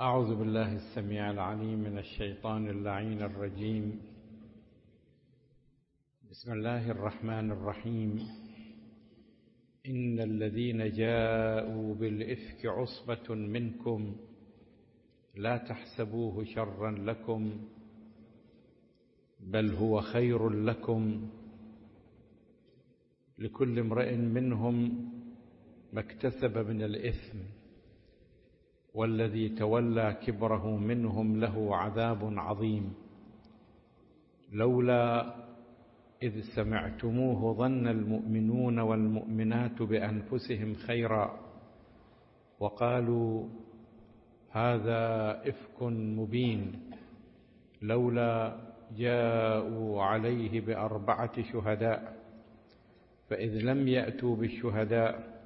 أعوذ بالله السميع العليم من الشيطان اللعين الرجيم. بسم الله الرحمن الرحيم. إن الذين جاءوا بالإفك عصبة منكم لا تحسبوه شرا لكم بل هو خير لكم، لكل امرئ منهم ما اكتسب من الإثم، والذي تولى كبره منهم له عذاب عظيم. لولا إذ سمعتموه ظن المؤمنون والمؤمنات بأنفسهم خيرا وقالوا هذا إفك مبين، لولا جاءوا عليه ب4 شهداء، فإذ لم يأتوا بالشهداء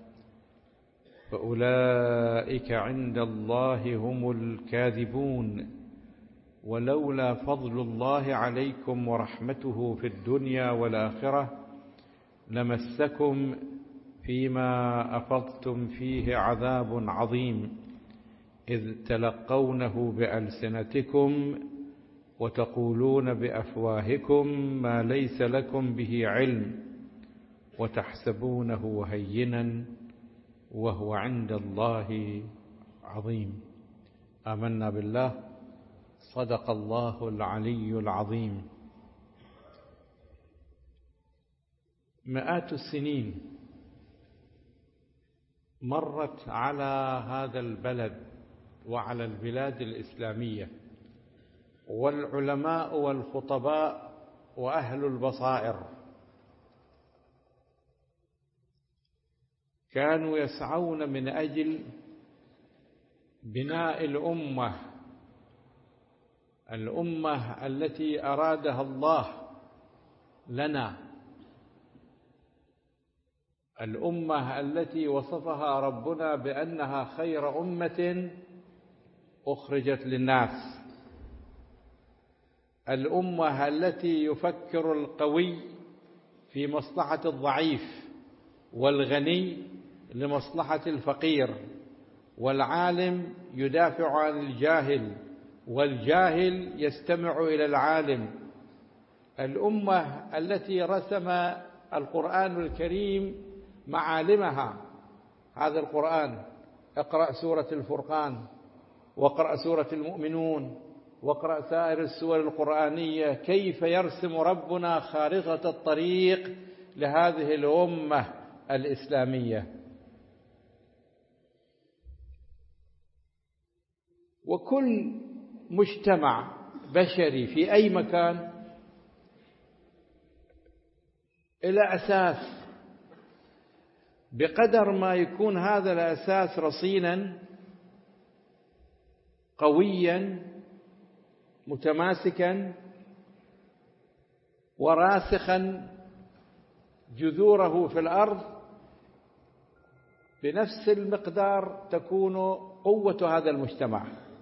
فأولئك عند الله هم الكاذبون. ولولا فضل الله عليكم ورحمته في الدنيا والآخرة لمسكم فيما أفضتم فيه عذاب عظيم، إذ تلقونه بألسنتكم وتقولون بأفواهكم ما ليس لكم به علم وتحسبونه هينا وهو عند الله عظيم. آمنا بالله. صدق الله العلي العظيم. مئات السنين مرت على هذا البلد وعلى البلاد الإسلامية، والعلماء والخطباء وأهل البصائر كانوا يسعون من أجل بناء الأمة التي أرادها الله لنا، الأمة التي وصفها ربنا بأنها خير أمة أخرجت للناس، الأمة التي يفكر القوي في مصلحة الضعيف، والغني لمصلحة الفقير، والعالم يدافع عن الجاهل، والجاهل يستمع إلى العالم. الأمة التي رسم القرآن الكريم معالمها، هذا القرآن اقرأ سورة الفرقان، واقرأ سورة المؤمنون، واقرأ سائر السور القرآنية، كيف يرسم ربنا خارطة الطريق لهذه الأمة الإسلامية. وكل مجتمع بشري في أي مكان إلى أساس، بقدر ما يكون هذا الأساس رصينا قويا متماسكا وراسخا جذوره في الأرض، بنفس المقدار تكون قوة هذا المجتمع،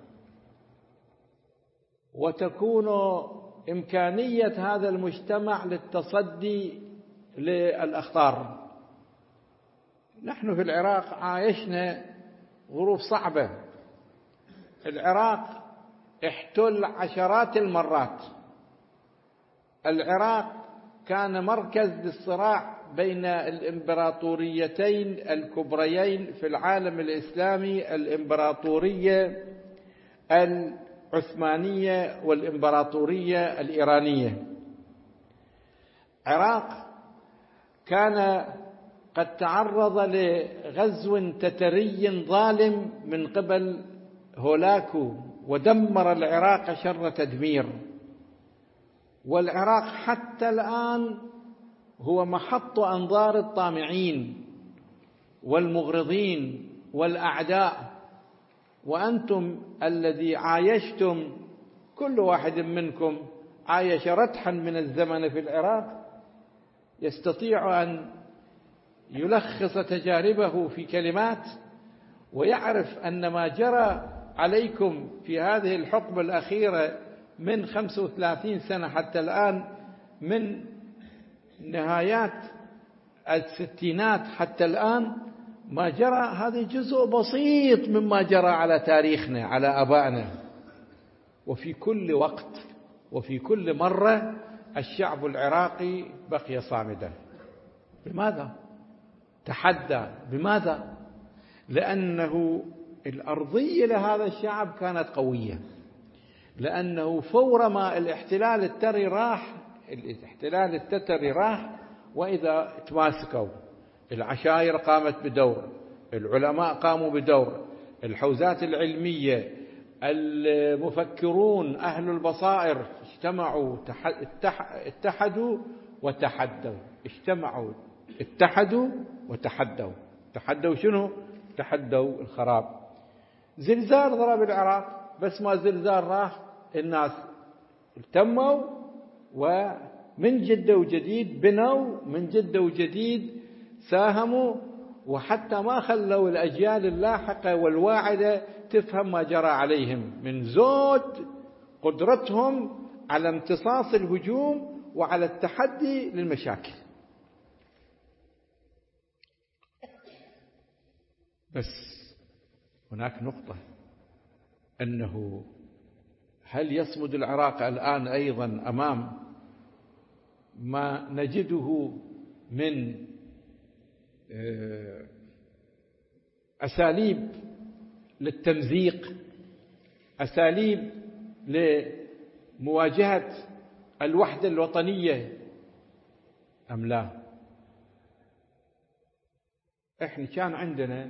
وتكون إمكانية هذا المجتمع للتصدي للأخطار. نحن في العراق عايشنا ظروف صعبة. العراق احتل عشرات المرات. العراق كان مركز للصراع بين الإمبراطوريتين الكبريين في العالم الإسلامي، الإمبراطورية العثمانية والإمبراطورية الإيرانية. العراق كان قد تعرض لغزو تتري ظالم من قبل هولاكو، ودمر العراق شر تدمير. والعراق حتى الآن هو محط أنظار الطامعين والمغرضين والأعداء. وأنتم الذي عايشتم، كل واحد منكم عايش رتحا من الزمن في العراق، يستطيع أن يلخص تجاربه في كلمات، ويعرف أن ما جرى عليكم في هذه الحقبة الأخيرة من 35 سنة حتى الآن، من نهايات الستينات حتى الآن، ما جرى هذا جزء بسيط مما جرى على تاريخنا، على آبائنا. وفي كل وقت وفي كل مرة الشعب العراقي بقي صامدا. لماذا؟ تحدى. بماذا؟ لأنه الأرضية لهذا الشعب كانت قوية، لأنه فور ما الاحتلال التتري راح وإذا تماسكوا العشائر قامت بدور، العلماء قاموا بدور، الحوزات العلمية، المفكرون، أهل البصائر اجتمعوا، اتحدوا وتحدوا. اجتمعوا، اتحدوا وتحدوا. تحدوا شنو؟ تحدوا الخراب. زلزال ضرب العراق، بس ما زلزال راح الناس التموا ومن جد وجديد بنوا، من جد وجديد ساهموا، وحتى ما خلوا الأجيال اللاحقة والواعدة تفهم ما جرى عليهم من زود قدرتهم على امتصاص الهجوم وعلى التحدي للمشاكل. بس هناك نقطة، أنه هل يصمد العراق الآن أيضا أمام ما نجده من أساليب للتمزيق، أساليب لمواجهة الوحدة الوطنية أم لا؟ إحنا كان عندنا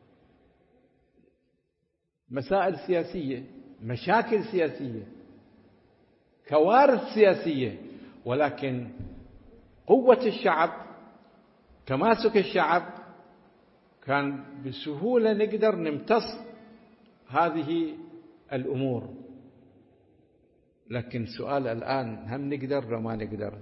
مسائل سياسية، مشاكل سياسية، كوارث سياسية، ولكن قوة الشعب، تماسك الشعب، كان بسهولة نقدر نمتص هذه الأمور. لكن سؤال الآن، هم نقدر ولا ما نقدر؟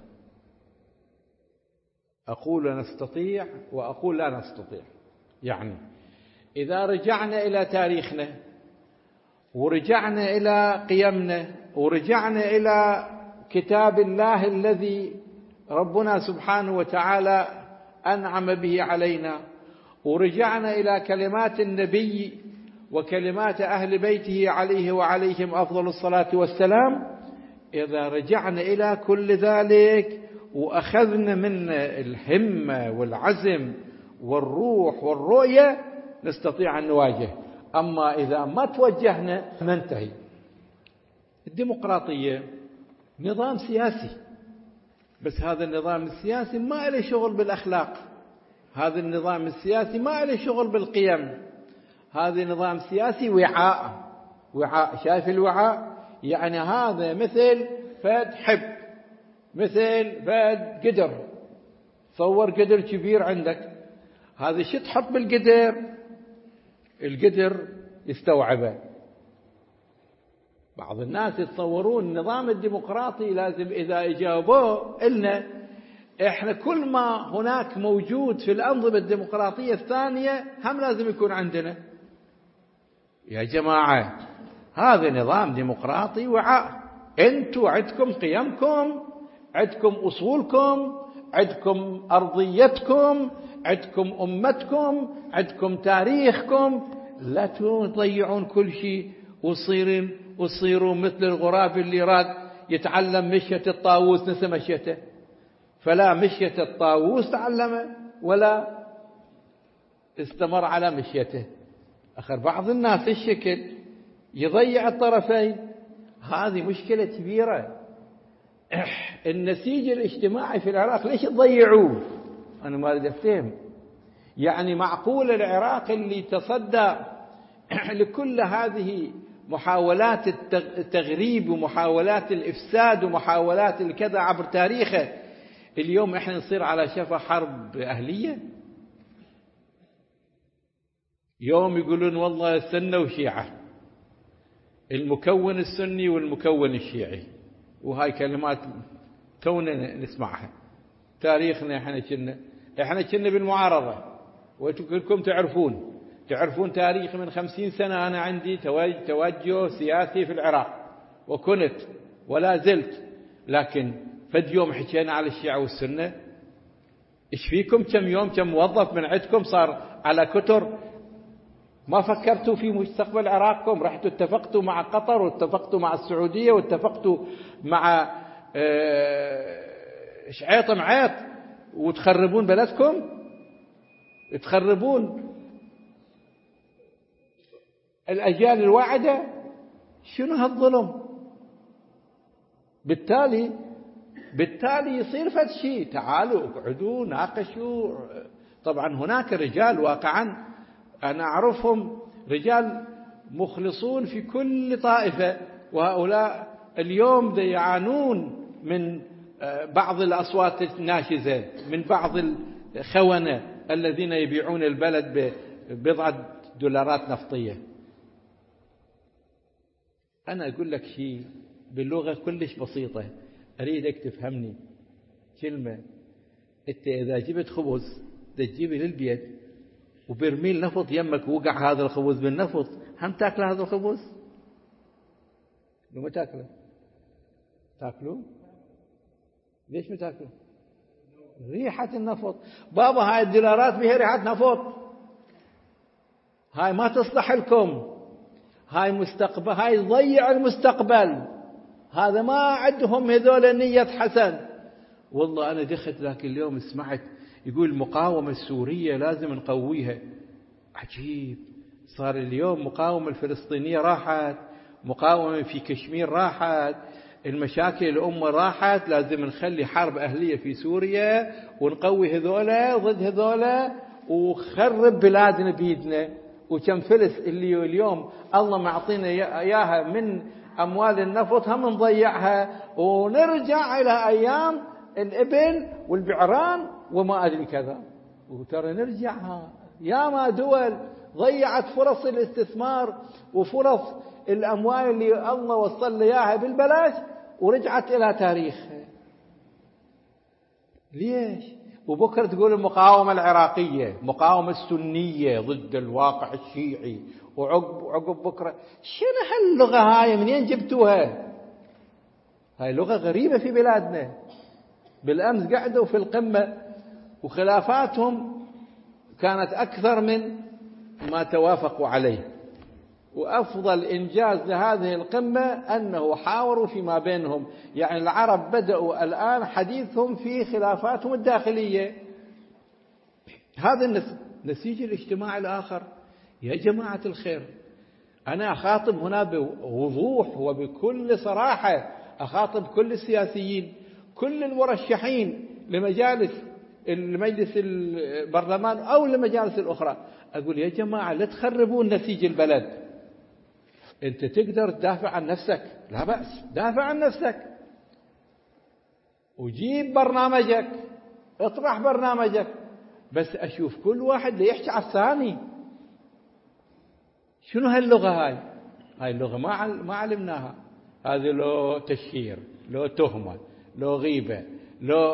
أقول نستطيع وأقول لا نستطيع. يعني إذا رجعنا إلى تاريخنا ورجعنا إلى قيمنا ورجعنا إلى كتاب الله الذي ربنا سبحانه وتعالى أنعم به علينا، ورجعنا إلى كلمات النبي وكلمات أهل بيته عليه وعليهم أفضل الصلاة والسلام، إذا رجعنا إلى كل ذلك وأخذنا من الهمة والعزم والروح والرؤية نستطيع أن نواجه. أما إذا ما توجهنا ننتهي. الديمقراطية نظام سياسي، بس هذا النظام السياسي ما له شغل بالأخلاق، هذا النظام السياسي ما له شغل بالقيم، هذا نظام سياسي وعاء. شايف الوعاء؟ يعني هذا مثل فد حب، مثل فد قدر. صور قدر كبير عندك، هذا شو تحط بالقدر؟ القدر يستوعبه. بعض الناس يتصورون النظام الديمقراطي لازم إذا إجابوه إلنا إحنا كل ما هناك موجود في الأنظمة الديمقراطية الثانية هم لازم يكون عندنا. يا جماعة، هذا نظام ديمقراطي وعاء. أنتوا عندكم قيمكم، عندكم أصولكم، عندكم أرضيتكم، عندكم أمتكم، عندكم تاريخكم. لا تضيعون كل شيء وتصيروا مثل الغراب اللي راد يتعلم مشية الطاووس نسى مشيته، فلا مشية الطاووس تعلمه ولا استمر على مشيته. آخر بعض الناس الشكل يضيع الطرفين. هذه مشكلة كبيرة. النسيج الاجتماعي في العراق ليش تضيعوه؟ أنا ما أريد أفهم. يعني معقول العراق اللي تصدى لكل هذه محاولات التغريب ومحاولات الإفساد ومحاولات الكذا عبر تاريخه، اليوم إحنا نصير على شفا حرب أهلية؟ يوم يقولون والله السنة وشيعة، المكون السني والمكون الشيعي، وهاي كلمات تونا نسمعها. تاريخنا احنا كنا بالمعارضة، وكلكم تعرفون تاريخ من 50 سنة. أنا عندي توجه سياسي في العراق وكنت ولا زلت، لكن فد يوم حكينا على الشيعة والسنة. إيش فيكم كم يوم كم موظف من عندكم صار على كتر؟ ما فكرتوا في مستقبل عراقكم؟ رحتوا اتفقتوا مع قطر واتفقتوا مع السعودية واتفقتوا مع شعيط معيط وتخربون بلدكم، تخربون الأجيال الواعدة. شنو هالظلم؟ بالتالي يصير فد شيء، تعالوا اقعدوا ناقشوا. طبعا هناك رجال واقعا أنا أعرفهم، رجال مخلصون في كل طائفة، وهؤلاء اليوم يعانون من بعض الأصوات الناشزة، من بعض الخونة الذين يبيعون البلد ببضعة دولارات نفطية. أنا أقول لك شيء باللغة كلش بسيطة، أريدك تفهمني كلمة. أنت إذا جبت خبز تجيبه للبيت وبرميل نفط يمك وقع هذا الخبز بالنفط، هم تاكل هذا الخبز؟ لو ما تاكله تاكلوه؟ ليش ما تاكلوه؟ ريحة النفط. بابا هاي الدولارات بها ريحة نفط، هاي ما تصلح لكم، هاي مستقبل، هاي تضيع المستقبل، هذا ما عندهم هذول نية حسن. والله أنا دخلت ذاك اليوم سمعت يقول المقاومة السورية لازم نقويها. عجيب، صار اليوم مقاومة الفلسطينية راحت، مقاومة في كشمير راحت، المشاكل الأمة راحت، لازم نخلي حرب أهلية في سوريا ونقوي هذولا ضد هذولا وخرب بلادنا بيدنا. وكم فلس اللي اليوم الله معطينا إياها من أموال النفط هم نضيعها ونرجع إلى أيام الإبل والبعران وما أدري كذا. وترى نرجعها. ياما دول ضيعت فرص الاستثمار وفرص الأموال اللي الله وصل لياها بالبلاش ورجعت إلى تاريخها. ليش؟ وبكرة تقول المقاومة العراقية، مقاومة السنية ضد الواقع الشيعي، وعقب بكرة. شنو هاللغة هاي؟ منين جبتوها؟ هاي لغة غريبة في بلادنا. بالأمس قعدوا في القمة وخلافاتهم كانت أكثر من ما توافقوا عليه، وأفضل إنجاز لهذه القمة أنه حاوروا فيما بينهم. يعني العرب بدأوا الآن حديثهم في خلافاتهم الداخلية. هذا النسيج الاجتماعي الآخر. يا جماعة الخير، أنا أخاطب هنا بوضوح وبكل صراحة، أخاطب كل السياسيين، كل المرشحين لمجلس البرلمان أو لمجالس الأخرى. أقول يا جماعة لا تخربون نسيج البلد. أنت تقدر تدافع عن نفسك، لا بأس، دافع عن نفسك وجيب برنامجك، اطرح برنامجك، بس أشوف كل واحد ليحكي على الثاني. شنو هاللغة هاي؟ هاي اللغة ما علمناها. هذه لو تشهير، لو تهمة، لو غيبة، لو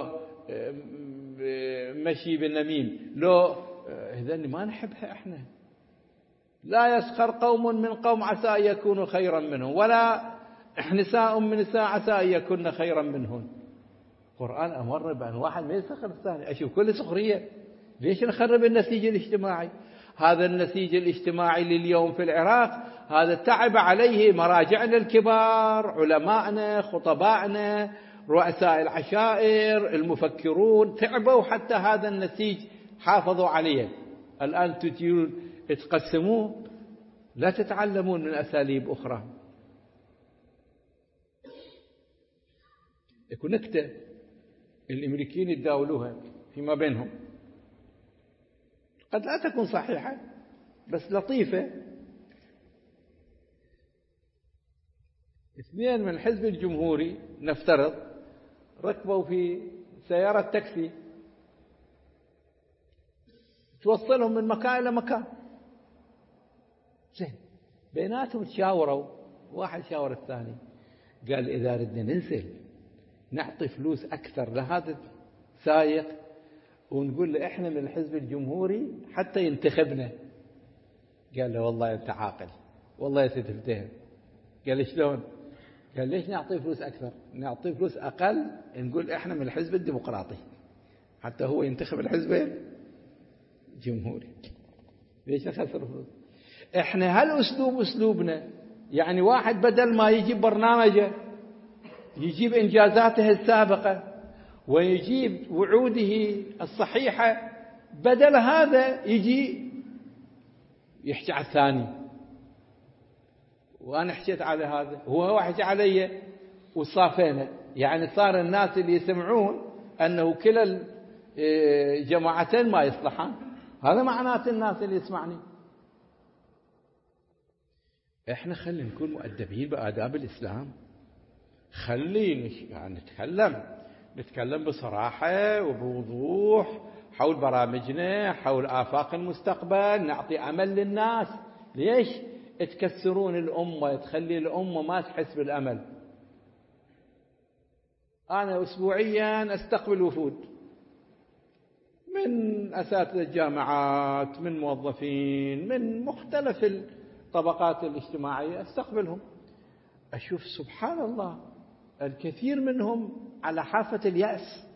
مشي بالنميم، لو هذني ما نحبها احنا. لا يسخر قوم من قوم عسى أن يكونوا خيرا منهم، ولا نساء من نساء عسى أن يكون خيرا منهن. القرآن أمر بأن واحد ما يسخر الثاني. أشوف كل سخرية. ليش نخرب النسيج الاجتماعي؟ هذا النسيج الاجتماعي لليوم في العراق هذا تعب عليه مراجعنا الكبار، علماءنا، خطبائنا، رؤساء العشائر، المفكرون، تعبوا حتى هذا النسيج حافظوا عليه. الآن تجيون تقسموه، لا تتعلمون من أساليب أخرى. يكون نكتة الأمريكيين يتداولوها فيما بينهم، قد لا تكون صحيحة بس لطيفة. اثنين من الحزب الجمهوري نفترض ركبوا في سيارة تاكسي توصلهم من مكان إلى مكان، زين، بيناتهم تشاوروا. واحد شاور الثاني قال إذا ردنا ننزل نعطي فلوس أكثر لهذا السائق ونقول له إحنا من الحزب الجمهوري حتى ينتخبنا. قال له والله أنت عاقل، والله ستفتهم. قال شلون؟ قال ليش نعطي فلوس أكثر؟ نعطي فلوس أقل نقول إحنا من الحزب الديمقراطي حتى هو ينتخب الحزبين جمهوري. ليش نخسر فلوس؟ احنا هالاسلوب اسلوبنا. يعني واحد بدل ما يجيب برنامجه، يجيب انجازاته السابقه ويجيب وعوده الصحيحه، بدل هذا يجي يحكي على الثاني. وانا حكيت على هذا وهو حكي علي وصافينا. يعني صار الناس اللي يسمعون انه كلا الجماعتين ما يصلحان. هذا معناته الناس اللي يسمعني. احنا خلينا نكون مؤدبين بآداب الإسلام. خلينا يعني نتكلم بصراحة وبوضوح حول برامجنا، حول آفاق المستقبل، نعطي أمل للناس. ليش تكسرون الأمة، تخلي الأمة ما تحس بالأمل؟ أنا أسبوعيا أستقبل وفود من أساتذة الجامعات، من موظفين، من مختلف الطبقات الاجتماعية، أستقبلهم. أشوف سبحان الله الكثير منهم على حافة اليأس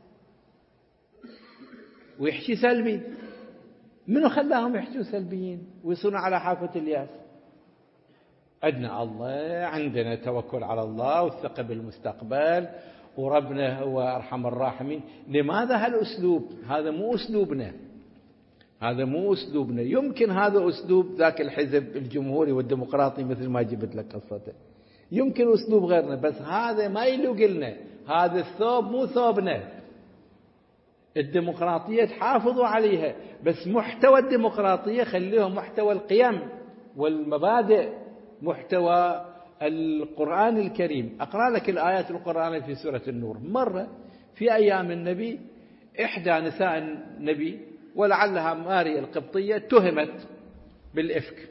ويحكي سلبي. منو خلاهم يحكوا سلبيين ويصيرون على حافة اليأس؟ عندنا الله، عندنا توكل على الله والثقة بالمستقبل، وربنا هو أرحم الراحمين. لماذا هالأسلوب؟ هذا مو أسلوبنا، هذا مو أسلوبنا. يمكن هذا أسلوب ذاك الحزب الجمهوري والديمقراطي مثل ما جبت لك قصته، يمكن أسلوب غيرنا، بس هذا ما يلوق لنا. هذا الثوب مو ثوبنا. الديمقراطية تحافظوا عليها، بس محتوى الديمقراطية خليه محتوى القيم والمبادئ، محتوى القرآن الكريم. أقرأ لك الآيات القرآن في سورة النور. مرة في أيام النبي إحدى نساء النبي ولعلها ماريا القبطية اتهمت بالإفك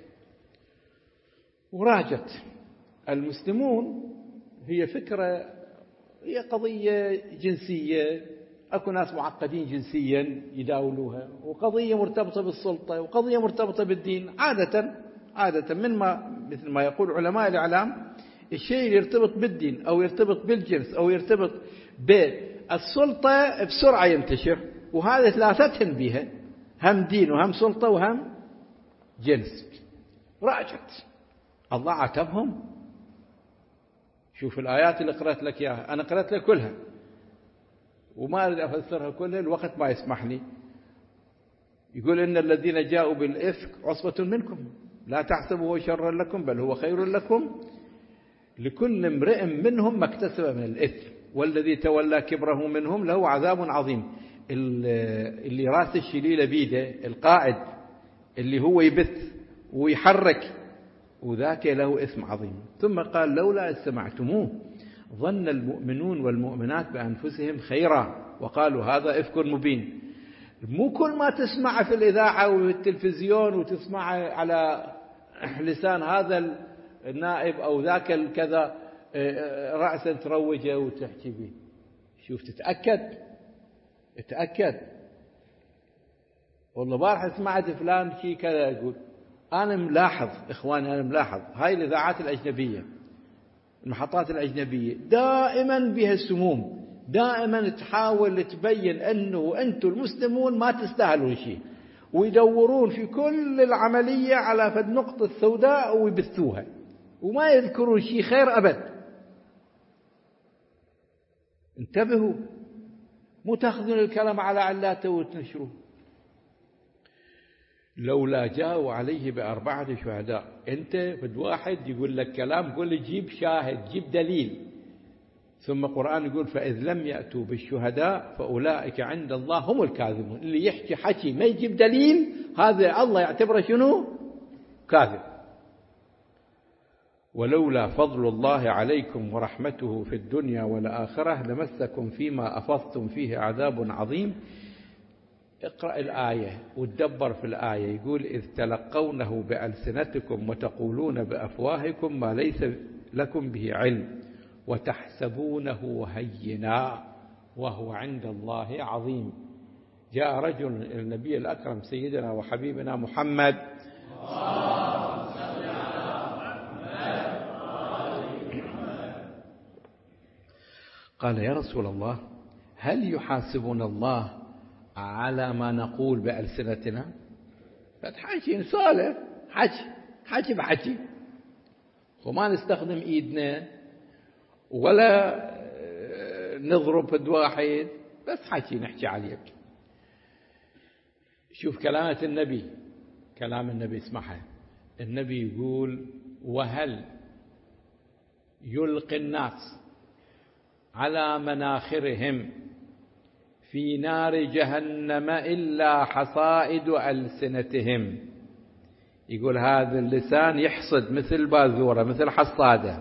وراجت المسلمون. هي فكرة، هي قضية جنسية، أكو ناس معقدين جنسيا يداولوها، وقضية مرتبطة بالسلطة، وقضية مرتبطة بالدين. عادة مثل ما يقول علماء الإعلام، الشيء اللي يرتبط بالدين أو يرتبط بالجنس أو يرتبط بالسلطة بسرعة ينتشر. وهذا ثلاثتهم بها، هم دين وهم سلطة وهم جنس. راجت الله عاتبهم. شوف الآيات اللي قرأت لك إياها، أنا قرأت لك كلها وما أريد أفسرها كلها، الوقت ما يسمح لي. يقول إن الذين جاءوا بالإفك عصبة منكم لا تحسبوه شرا لكم بل هو خير لكم لكل امرئ منهم ما اكتسب من الإثم والذي تولى كبره منهم له عذاب عظيم. اللي راس الشليلة بيده، القائد اللي هو يبث ويحرك، وذاك له إثم عظيم. ثم قال لولا استمعتموه ظن المؤمنون والمؤمنات بأنفسهم خيرا وقالوا هذا إفك مبين. مو كل ما تسمع في الإذاعة والتلفزيون وتسمع على لسان هذا النائب أو ذاك الكذا رأسا تروجه وتحكي به. شوف تتأكد. والله بارح سمعت فلان شيء كذا يقول. أنا ملاحظ إخواني، أنا ملاحظ هاي الإذاعات الأجنبية، المحطات الأجنبية دائما بها السموم، دائما تحاول تبين أنه أنتم المسلمون ما تستاهلون شيء، ويدورون في كل العملية على فد نقطة سوداء ويبثوها، وما يذكرون شيء خير أبد. انتبهوا، مو تأخذون الكلام على علاته وتنشروه. لولا جاءوا عليه ب4 شهداء. انت فد واحد يقول لك كلام، قول لي جيب شاهد، جيب دليل. ثم القرآن يقول فإذ لم يأتوا بالشهداء فأولئك عند الله هم الكاذبون. اللي يحكي حكي ما يجيب دليل، هذا الله يعتبره شنو؟ كاذب. ولولا فضل الله عليكم ورحمته في الدنيا والآخرة لمسكم فيما أفضتم فيه عذاب عظيم. اقرأ الآية وتدبر في الآية. يقول إذ تلقونه بألسنتكم وتقولون بأفواهكم ما ليس لكم به علم وتحسبونه هينا وهو عند الله عظيم. جاء رجل إلى النبي الأكرم سيدنا وحبيبنا محمد قال يا رسول الله هل يحاسبنا الله على ما نقول بألسنتنا، فتحكي نسولف حكي بحكي، وما نستخدم إيدنا ولا نضرب فد واحد، بس حكي نحكي عليه. شوف كلامات النبي، كلام النبي اسمعها. النبي يقول: وهل يلقي الناس على مناخرهم في نار جهنم إلا حصائد ألسنتهم. يقول هذا اللسان يحصد مثل باذورة، مثل حصادة،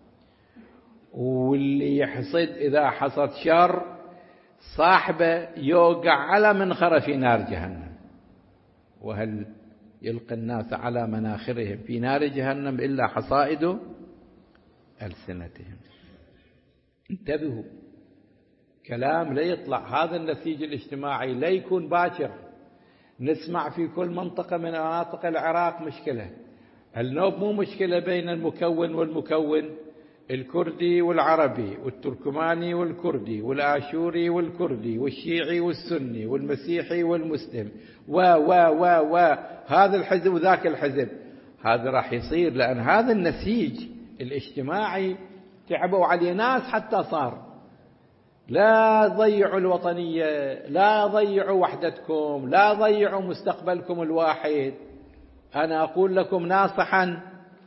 واللي يحصد إذا حصد شر صاحبه يوقع على منخره في نار جهنم. وهل يلقي الناس على مناخرهم في نار جهنم إلا حصائد ألسنتهم. انتبهوا، كلام لا يطلع. هذا النسيج الاجتماعي لا يكون باكر. نسمع في كل منطقة من مناطق العراق مشكلة. النوب مو مشكلة بين المكون والمكون، الكردي والعربي والتركماني والكردي والآشوري والكردي والشيعي والسني والمسيحي والمسلم هذا الحزب وذاك الحزب. هذا راح يصير لأن هذا النسيج الاجتماعي تعبوا عليه ناس حتى صار. لا ضيعوا الوطنية، لا ضيعوا وحدتكم، لا ضيعوا مستقبلكم الواحد. أنا أقول لكم ناصحا،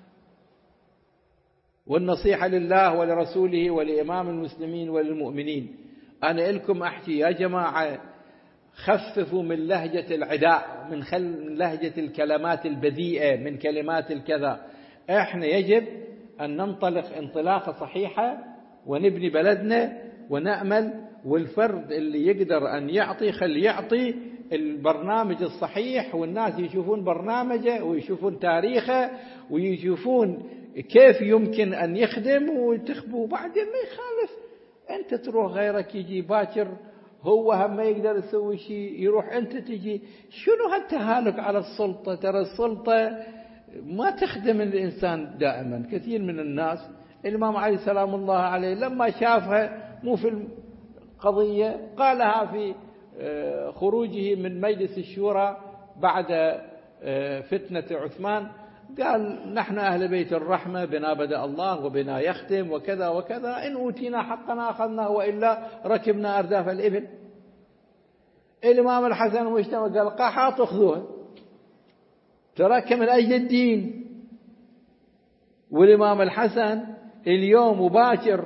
والنصيحة لله ولرسوله ولإمام المسلمين وللمؤمنين. أنا لكم أحكي يا جماعة، خففوا من لهجة العداء، من لهجة الكلمات البذيئة، من كلمات الكذا. إحنا يجب أن ننطلق انطلاقة صحيحة ونبني بلدنا ونأمل. والفرد اللي يقدر أن يعطي خلي يعطي البرنامج الصحيح، والناس يشوفون برنامجه ويشوفون تاريخه ويشوفون كيف يمكن أن يخدم وينتخبوا. بعدين ما يخالف أنت تروح، غيرك يجي باكر هو هم ما يقدر يسوي شيء يروح أنت تجي. شنو هالتهالك على السلطة؟ ترى السلطة ما تخدم الإنسان دائما. كثير من الناس، الإمام علي سلام الله عليه لما شافها مو في القضية قالها في خروجه من مجلس الشورى بعد فتنة عثمان، قال: نحن أهل بيت الرحمة، بنا بدأ الله وبنا يختم وكذا وكذا، إن أوتينا حقنا أخذناه وإلا ركبنا أرداف الإبل. الإمام الحسن المجتمع قال: قحط أخذوها، ترك من أجل الدين. والإمام الحسن اليوم وباكر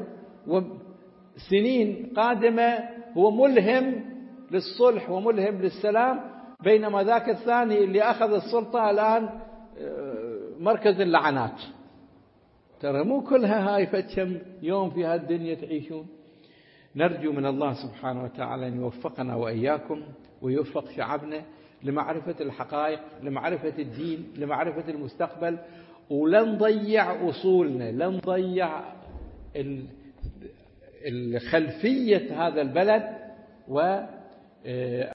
وسنين قادمة هو ملهم للصلح وملهم للسلام، بينما ذاك الثاني اللي أخذ السلطة الآن مركز اللعنات. ترى مو كلها هاي فتشم يوم في هالدنيا تعيشون. نرجو من الله سبحانه وتعالى أن يوفقنا وإياكم ويوفق شعبنا لمعرفة الحقائق، لمعرفة الدين، لمعرفة المستقبل. ولن نضيع أصولنا، لن نضيع خلفية هذا البلد و